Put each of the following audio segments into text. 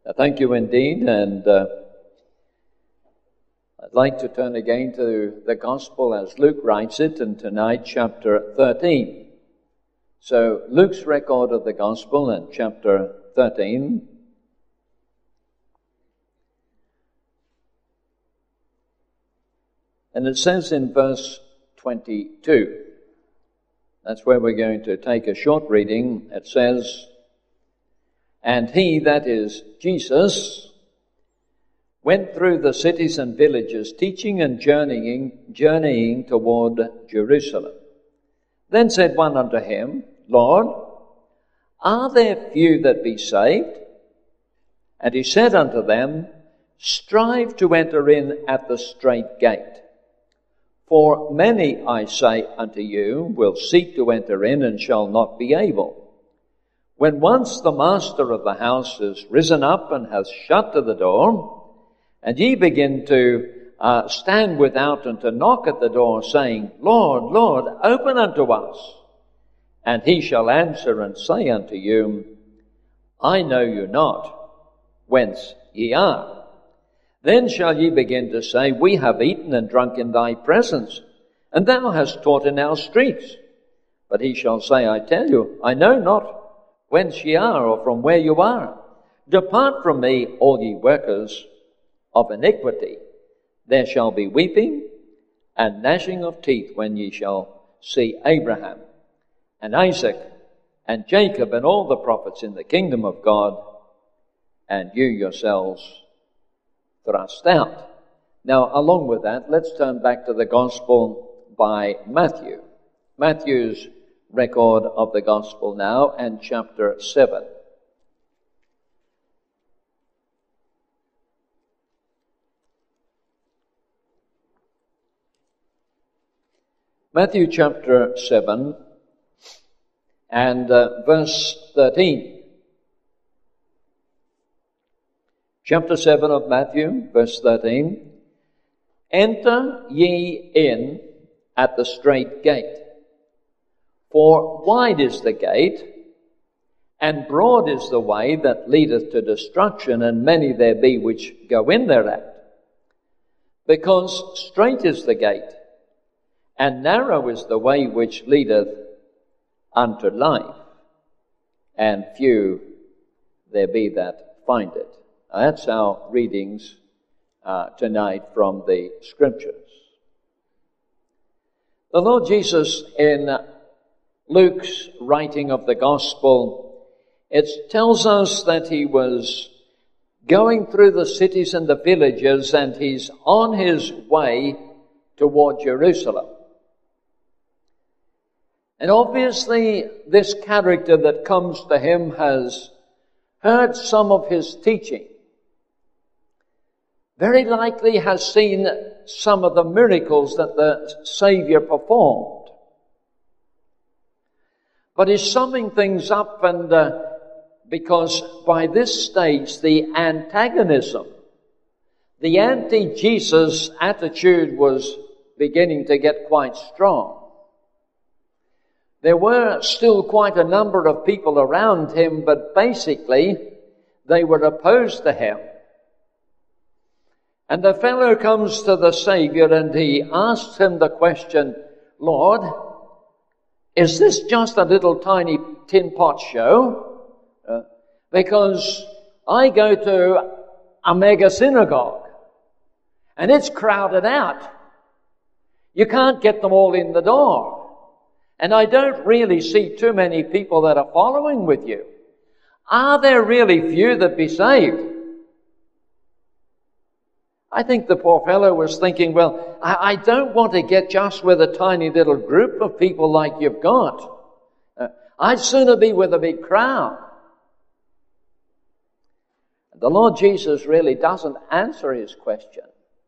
Thank you indeed, and I'd like to turn again to the Gospel as Luke writes it, and tonight chapter 13. So Luke's record of the Gospel in chapter 13. And it says in verse 22, that's where we're going to take a short reading. It says, "And he," that is Jesus, "went through the cities and villages, teaching and journeying toward Jerusalem. Then said one unto him, Lord, are there few that be saved? And he said unto them, Strive to enter in at the strait gate. For many, I say unto you, will seek to enter in and shall not be able. When once the master of the house is risen up and hath shut to the door, and ye begin to stand without and to knock at the door, saying, Lord, Lord, open unto us. And he shall answer and say unto you, I know you not, whence ye are. Then shall ye begin to say, We have eaten and drunk in thy presence, and thou hast taught in our streets. But he shall say, I tell you, I know not whence ye are, or from where you are. Depart from me, all ye workers of iniquity. There shall be weeping and gnashing of teeth when ye shall see Abraham and Isaac and Jacob and all the prophets in the kingdom of God, and you yourselves thrust out." Now, along with that, let's turn back to the Gospel by Matthew. Matthew's record of the Gospel now, and chapter 7. Matthew chapter 7 and verse 13. Chapter 7 of Matthew, verse 13. "Enter ye in at the strait gate. For wide is the gate, and broad is the way that leadeth to destruction, and many there be which go in thereat. Because strait is the gate, and narrow is the way which leadeth unto life, and few there be that find it." That's our readings tonight from the Scriptures. The Lord Jesus, in Luke's writing of the Gospel, it tells us that he was going through the cities and the villages, and he's on his way toward Jerusalem. And obviously, this character that comes to him has heard some of his teaching. Very likely has seen some of the miracles that the Savior performed. But he's summing things up, and because by this stage the antagonism, the anti-Jesus attitude was beginning to get quite strong. There were still quite a number of people around him, but basically they were opposed to him. And the fellow comes to the Savior and he asks him the question, Lord, is this just a little tiny tin pot show? Because I go to a mega synagogue and it's crowded out. You can't get them all in the door. And I don't really see too many people that are following with you. Are there really few that be saved? I think the poor fellow was thinking, well, I don't want to get just with a tiny little group of people like you've got. I'd sooner be with a big crowd. The Lord Jesus really doesn't answer his question.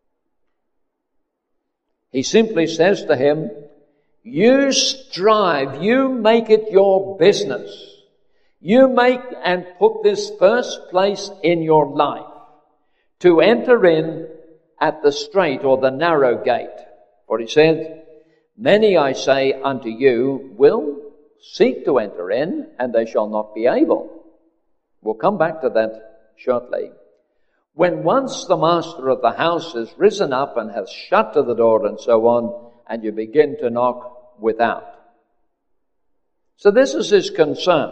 He simply says to him, you strive, you make it your business. You make and put this first place in your life to enter in at the strait or the narrow gate. For he said, many, I say unto you, will seek to enter in, and they shall not be able. We'll come back to that shortly. When once the master of the house has risen up and has shut to the door and so on, and you begin to knock without. So this is his concern.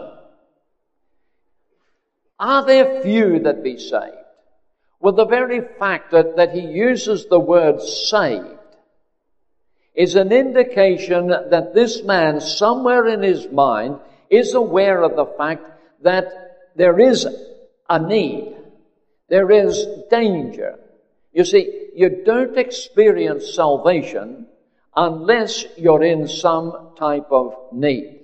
Are there few that be saved? Well, the very fact that he uses the word saved is an indication that this man, somewhere in his mind, is aware of the fact that there is a need. There is danger. You see, you don't experience salvation unless you're in some type of need.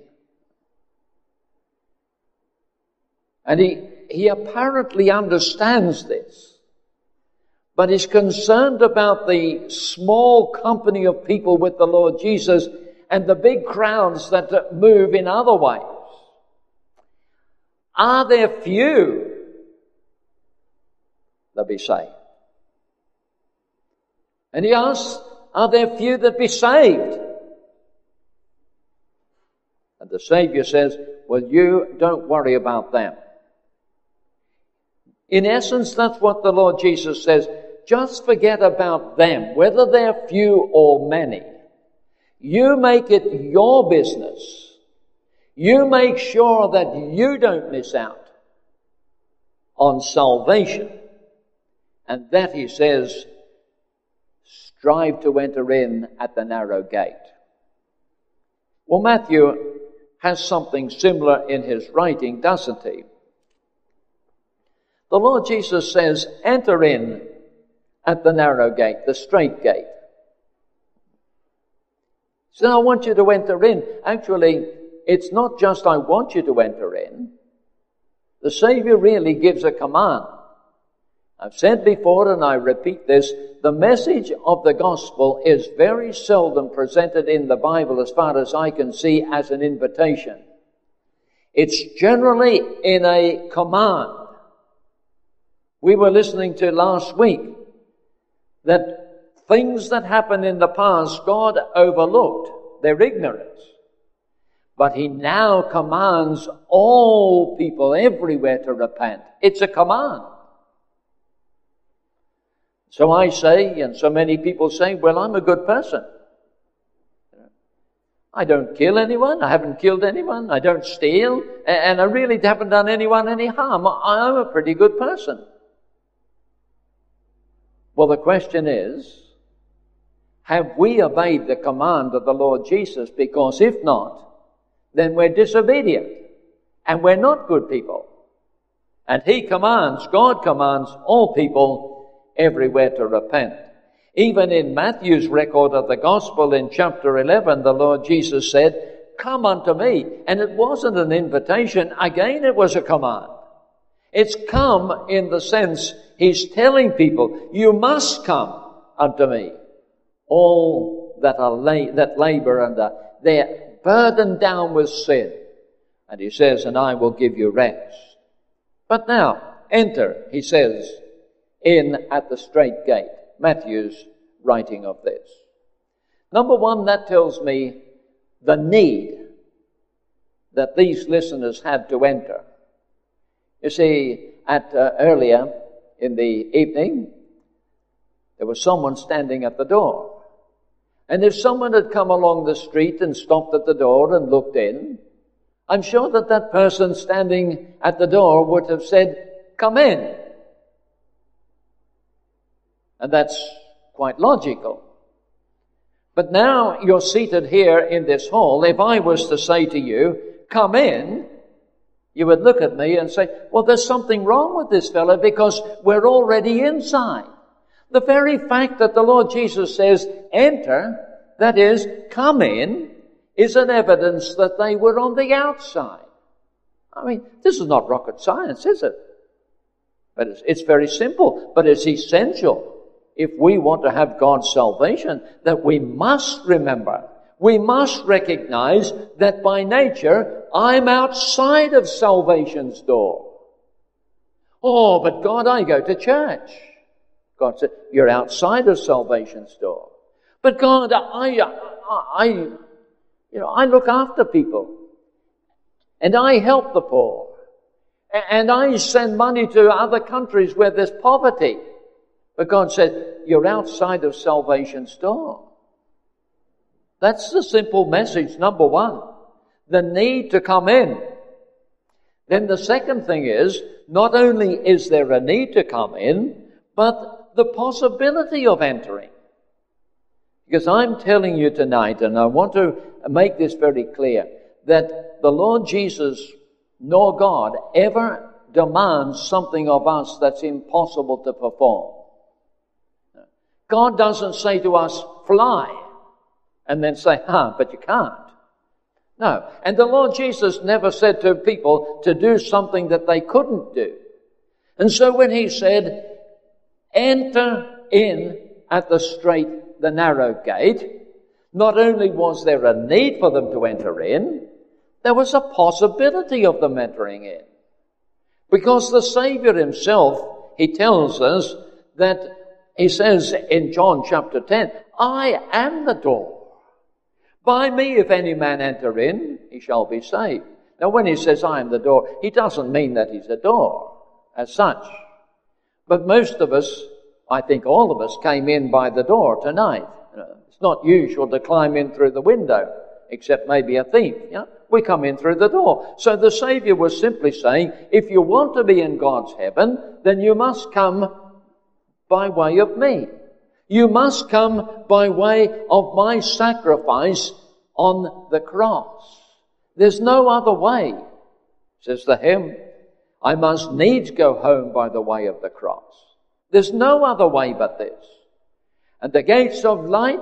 And he apparently understands this, but is concerned about the small company of people with the Lord Jesus and the big crowds that move in other ways. Are there few that be saved? And he asks, are there few that be saved? And the Savior says, well, you don't worry about them. In essence, that's what the Lord Jesus says. Just forget about them, whether they're few or many. You make it your business. You make sure that you don't miss out on salvation. And that, he says, strive to enter in at the narrow gate. Well, Matthew has something similar in his writing, doesn't he? The Lord Jesus says, enter in at the narrow gate, the straight gate. So I want you to enter in. Actually, it's not just I want you to enter in. The Savior really gives a command. I've said before, and I repeat this, the message of the gospel is very seldom presented in the Bible, as far as I can see, as an invitation. It's generally in a command. We were listening to last week that things that happened in the past, God overlooked their ignorance. But he now commands all people everywhere to repent. It's a command. So I say, and so many people say, well, I'm a good person. I don't kill anyone. I haven't killed anyone. I don't steal. And I really haven't done anyone any harm. I'm a pretty good person. Well, the question is, have we obeyed the command of the Lord Jesus? Because if not, then we're disobedient. And we're not good people. And he commands, God commands all people everywhere to repent. Even in Matthew's record of the gospel in chapter 11, the Lord Jesus said, come unto me. And it wasn't an invitation. Again, it was a command. It's come in the sense he's telling people, you must come unto me. All that that labor and they're burdened down with sin. And he says, and I will give you rest. But now, enter, he says, in at the straight gate. Matthew's writing of this. Number one, that tells me the need that these listeners had to enter. You see, earlier in the evening, there was someone standing at the door. And if someone had come along the street and stopped at the door and looked in, I'm sure that that person standing at the door would have said, come in. And that's quite logical. But now you're seated here in this hall. If I was to say to you, come in, you would look at me and say, well, there's something wrong with this fellow because we're already inside. The very fact that the Lord Jesus says, enter, that is, come in, is an evidence that they were on the outside. I mean, this is not rocket science, is it? But it's very simple, but it's essential. If we want to have God's salvation, that we must remember, we must recognize that by nature, I'm outside of salvation's door. Oh, but God, I go to church. God said, you're outside of salvation's door. But God, I look after people. And I help the poor. And I send money to other countries where there's poverty. But God said, you're outside of salvation's door. That's the simple message, number one. The need to come in. Then the second thing is, not only is there a need to come in, but the possibility of entering. Because I'm telling you tonight, and I want to make this very clear, that the Lord Jesus, nor God, ever demands something of us that's impossible to perform. God doesn't say to us, fly, and then say, but you can't. No. And the Lord Jesus never said to people to do something that they couldn't do. And so when he said, enter in at the straight, the narrow gate, not only was there a need for them to enter in, there was a possibility of them entering in. Because the Savior himself, he tells us that, he says in John chapter 10, I am the door. By me, if any man enter in, he shall be saved. Now, when he says, I am the door, he doesn't mean that he's a door as such. But most of us, I think all of us, came in by the door tonight. It's not usual to climb in through the window, except maybe a thief. Yeah? We come in through the door. So the Savior was simply saying, if you want to be in God's heaven, then you must come by way of me. You must come by way of my sacrifice on the cross. There's no other way, says the hymn. I must needs go home by the way of the cross. There's no other way but this. And the gates of light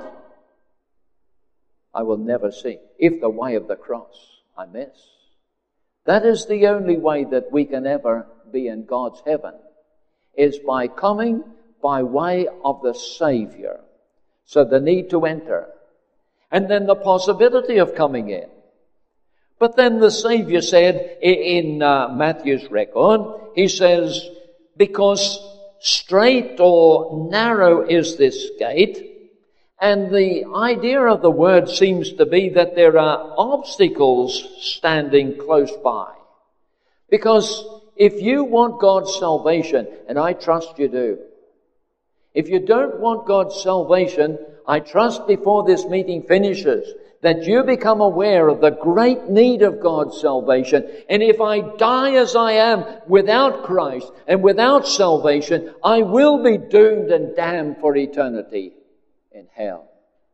I will never see, if the way of the cross I miss. That is the only way that we can ever be in God's heaven, is by coming by way of the Savior. So the need to enter. And then the possibility of coming in. But then the Savior said in Matthew's record, he says, because straight or narrow is this gate, and the idea of the word seems to be that there are obstacles standing close by. Because if you want God's salvation, and I trust you do, if you don't want God's salvation, I trust before this meeting finishes that you become aware of the great need of God's salvation. And if I die as I am without Christ and without salvation, I will be doomed and damned for eternity in hell.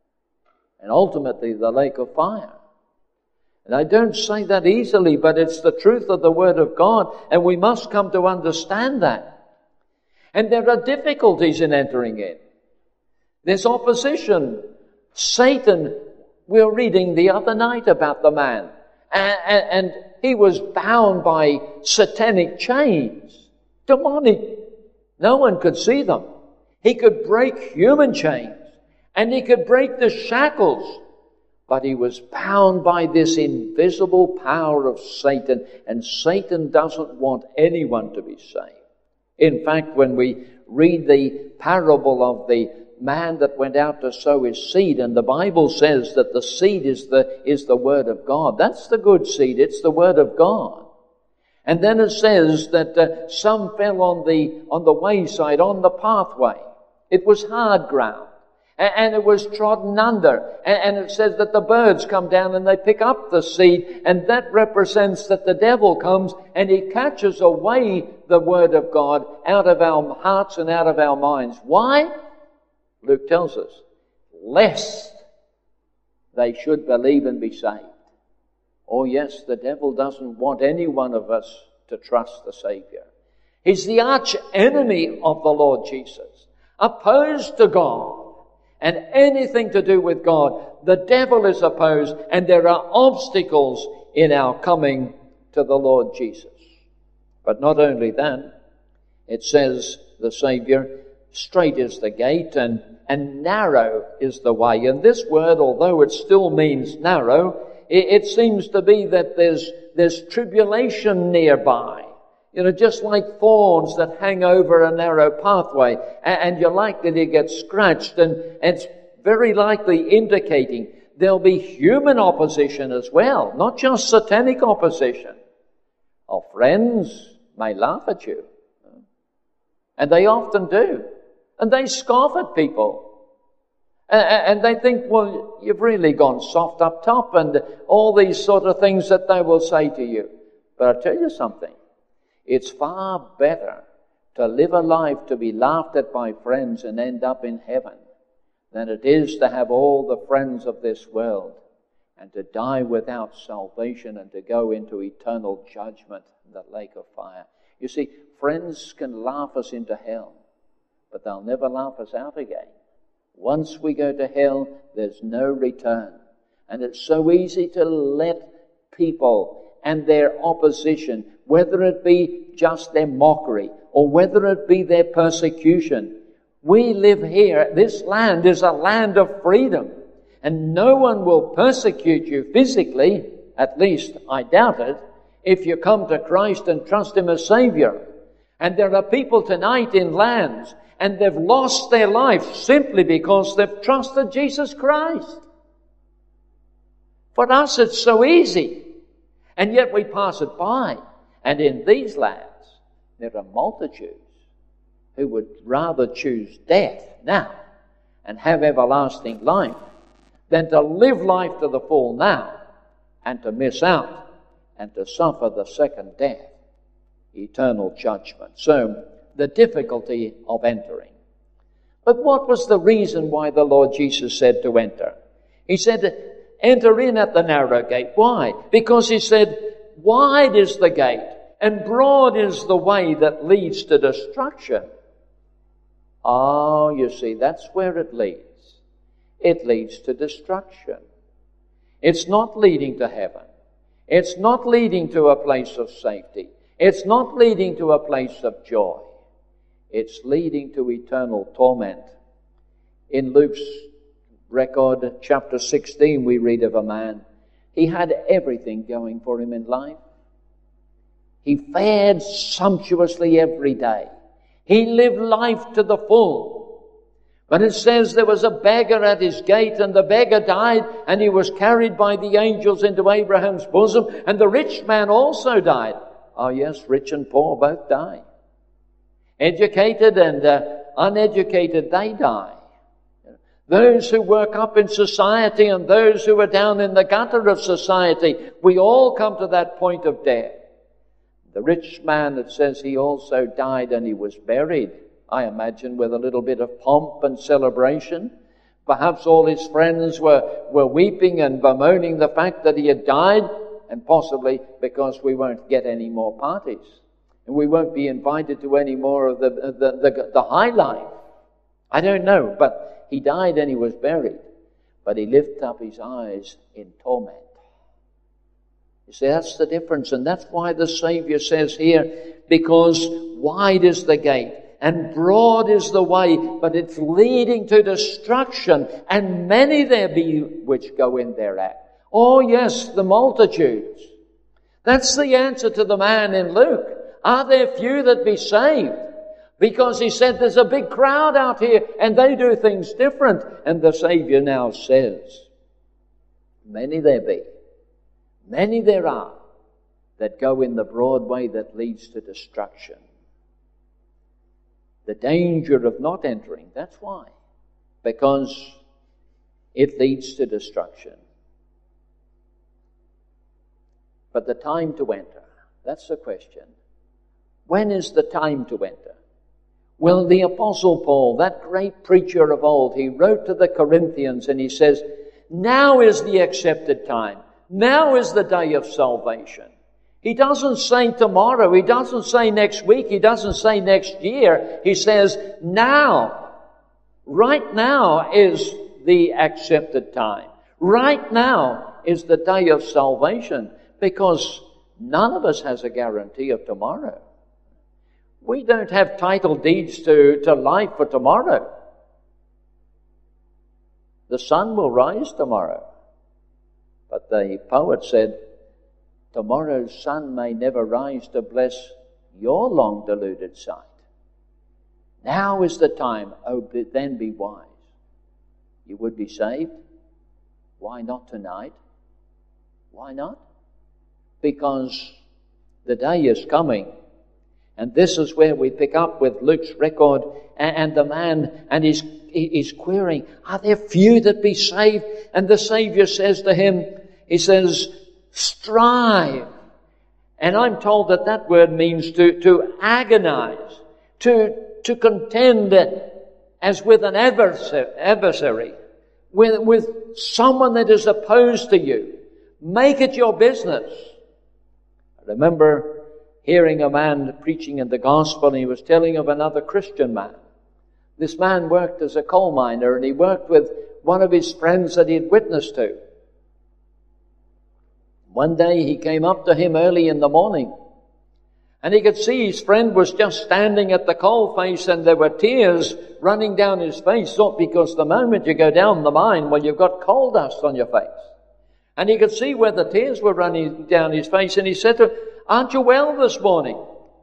And ultimately the lake of fire. And I don't say that easily, but it's the truth of the Word of God, and we must come to understand that. And there are difficulties in entering in. There's opposition. Satan, we were reading the other night about the man. And he was bound by satanic chains. Demonic. No one could see them. He could break human chains. And he could break the shackles. But he was bound by this invisible power of Satan. And Satan doesn't want anyone to be saved. In fact, when we read the parable of the man that went out to sow his seed, and the Bible says that the seed is the Word of God. That's the good seed. It's the Word of God. And then it says that some fell on the wayside, on the pathway. It was hard ground. And it was trodden under. And it says that the birds come down and they pick up the seed. And that represents that the devil comes and he catches away the Word of God out of our hearts and out of our minds. Why? Luke tells us, lest they should believe and be saved. Oh yes, the devil doesn't want any one of us to trust the Savior. He's the arch enemy of the Lord Jesus, opposed to God. And anything to do with God, the devil is opposed, and there are obstacles in our coming to the Lord Jesus. But not only that, it says, the Savior, straight is the gate and narrow is the way. And this word, although it still means narrow, it seems to be that there's tribulation nearby. You know, just like thorns that hang over a narrow pathway, and you're likely to get scratched, and it's very likely indicating there'll be human opposition as well, not just satanic opposition. Oh, friends, may laugh at you. And they often do. And they scoff at people. And they think, well, you've really gone soft up top, and all these sort of things that they will say to you. But I'll tell you something. It's far better to live a life to be laughed at by friends and end up in heaven than it is to have all the friends of this world and to die without salvation and to go into eternal judgment in the lake of fire. You see, friends can laugh us into hell, but they'll never laugh us out again. Once we go to hell, there's no return. And it's so easy to let people and their opposition, whether it be just their mockery or whether it be their persecution. We live here. This land is a land of freedom. And no one will persecute you physically, at least I doubt it, if you come to Christ and trust Him as Savior. And there are people tonight in lands, and they've lost their life simply because they've trusted Jesus Christ. For us, it's so easy. And yet we pass it by. And in these lands, there are multitudes who would rather choose death now and have everlasting life than to live life to the full now and to miss out and to suffer the second death, eternal judgment. So, the difficulty of entering. But what was the reason why the Lord Jesus said to enter? He said, enter in at the narrow gate. Why? Because He said, wide is the gate and broad is the way that leads to destruction. Oh, you see, that's where it leads. It leads to destruction. It's not leading to heaven. It's not leading to a place of safety. It's not leading to a place of joy. It's leading to eternal torment. In Luke's record, chapter 16, we read of a man. He had everything going for him in life. He fared sumptuously every day. He lived life to the full. But it says there was a beggar at his gate, and the beggar died, and he was carried by the angels into Abraham's bosom, and the rich man also died. Oh yes, rich and poor both die. Educated and uneducated, they die. Those who work up in society and those who are down in the gutter of society, we all come to that point of death. The rich man, it says he also died and he was buried, I imagine, with a little bit of pomp and celebration. Perhaps all his friends were weeping and bemoaning the fact that he had died, and possibly because we won't get any more parties. And we won't be invited to any more of the high life. I don't know, but he died and he was buried. But he lifted up his eyes in torment. You see, that's the difference. And that's why the Savior says here, because wide is the gate and broad is the way, but it's leading to destruction, and many there be which go in thereat. Oh yes, the multitudes. That's the answer to the man in Luke. Are there few that be saved? Because he said there's a big crowd out here and they do things different. And the Savior now says, many there be, many there are that go in the broad way that leads to destruction. The danger of not entering, that's why. Because it leads to destruction. But the time to enter, that's the question. When is the time to enter? Well, the Apostle Paul, that great preacher of old, he wrote to the Corinthians and he says, now is the accepted time. Now is the day of salvation. He doesn't say tomorrow. He doesn't say next week. He doesn't say next year. He says now. Right now is the accepted time. Right now is the day of salvation, because none of us has a guarantee of tomorrow. We don't have title deeds to life for tomorrow. The sun will rise tomorrow. But the poet said, tomorrow's sun may never rise to bless your long deluded sight. Now is the time, then be wise. You would be saved. Why not tonight? Why not? Because the day is coming And this is where we pick up with Luke's record and the man, and he's querying, are there few that be saved? And the Savior says to him, he says, strive. And I'm told that word means to agonize, to contend as with an adversary, with someone that is opposed to you. Make it your business. I remember hearing a man preaching in the gospel, and he was telling of another Christian man. This man worked as a coal miner, and he worked with one of his friends that he had witnessed to. One day he came up to him early in the morning, and he could see his friend was just standing at the coal face, and there were tears running down his face, not because the moment you go down the mine, well, you've got coal dust on your face. And he could see where the tears were running down his face, and he said to him, aren't you well this morning?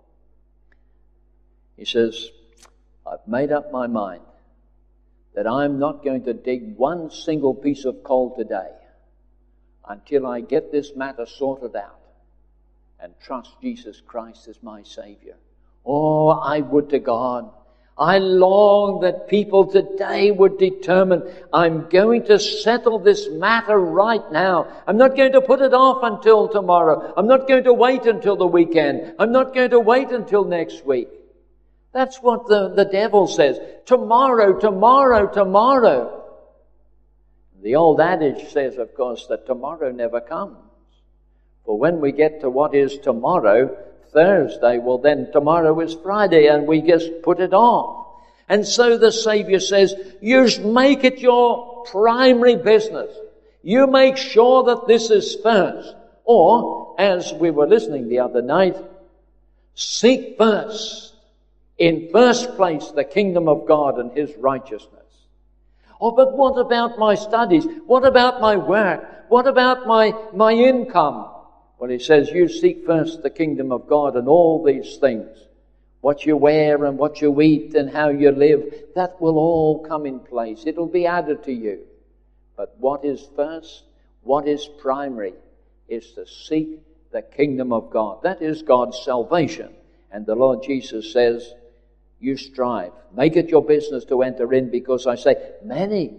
He says, I've made up my mind that I'm not going to dig one single piece of coal today until I get this matter sorted out and trust Jesus Christ as my Savior. Oh, I would to God, I long that people today would determine, I'm going to settle this matter right now. I'm not going to put it off until tomorrow. I'm not going to wait until the weekend. I'm not going to wait until next week. That's what the devil says. Tomorrow, tomorrow, tomorrow. The old adage says, of course, that tomorrow never comes. For when we get to what is tomorrow, Thursday, well then tomorrow is Friday, and we just put it off. And so the Savior says, you make it your primary business. You make sure that this is first. Or, as we were listening the other night, seek first, in first place, the kingdom of God and His righteousness. Oh, but what about my studies? What about my work? What about my income? Well, he says, you seek first the kingdom of God, and all these things, what you wear and what you eat and how you live, that will all come in place. It'll be added to you. But what is first, what is primary, is to seek the kingdom of God. That is God's salvation. And the Lord Jesus says, you strive. Make it your business to enter in, because I say, many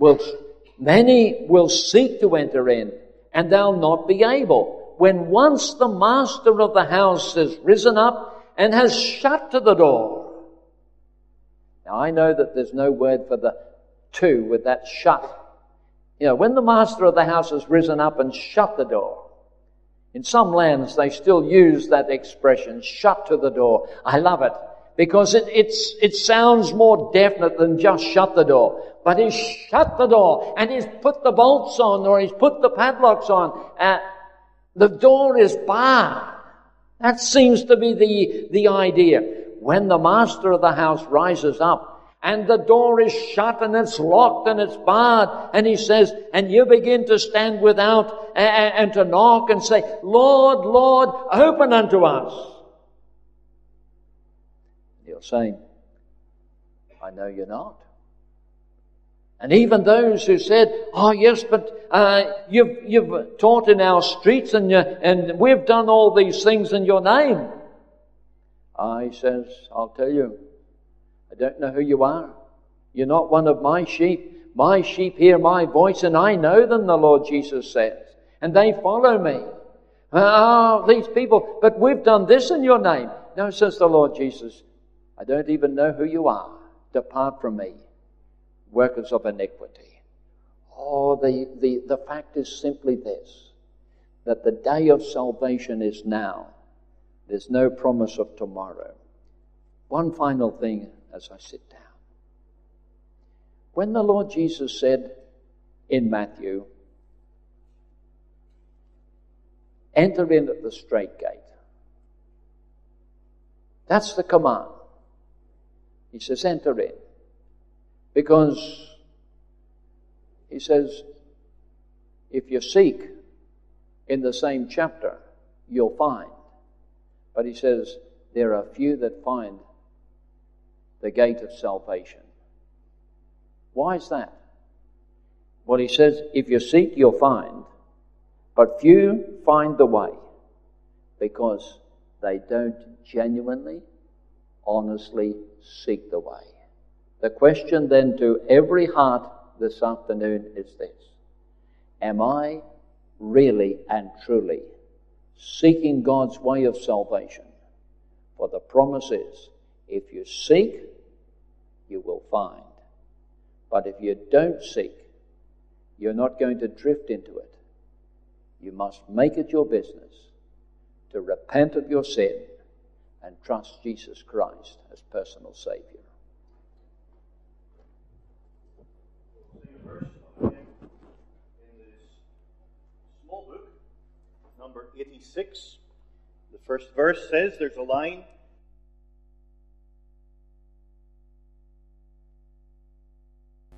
will seek to enter in, and they'll not be able. When once the master of the house has risen up and has shut to the door. Now I know that there's no word for the two with that shut. You know, when the master of the house has risen up and shut the door. In some lands they still use that expression, shut to the door. I love it, because it sounds more definite than just shut the door. But he's shut the door, and he's put the bolts on, or he's put the padlocks on. The door is barred. That seems to be the idea. When the master of the house rises up and the door is shut and it's locked and it's barred, and he says, and you begin to stand without and to knock and say, Lord, Lord, open unto us. He'll say, I know you're not. And even those who said, oh yes, but you've taught in our streets and we've done all these things in your name. He says, I'll tell you, I don't know who you are. You're not one of my sheep. My sheep hear my voice, and I know them, the Lord Jesus says. And they follow me. These people, but we've done this in your name. No, says the Lord Jesus, I don't even know who you are. Depart from me, workers of iniquity. Oh, the fact is simply this, that the day of salvation is now. There's no promise of tomorrow. One final thing as I sit down. When the Lord Jesus said in Matthew, enter in at the straight gate. That's the command. He says, enter in. Because, he says, if you seek in the same chapter, you'll find. But he says, there are few that find the gate of salvation. Why is that? Well, he says, if you seek, you'll find. But few find the way, because they don't genuinely, honestly seek the way. The question then to every heart this afternoon is this: am I really and truly seeking God's way of salvation? For the promise is, if you seek, you will find. But if you don't seek, you're not going to drift into it. You must make it your business to repent of your sin and trust Jesus Christ as personal Savior. In this small book, number 86, the first verse says, there's a line,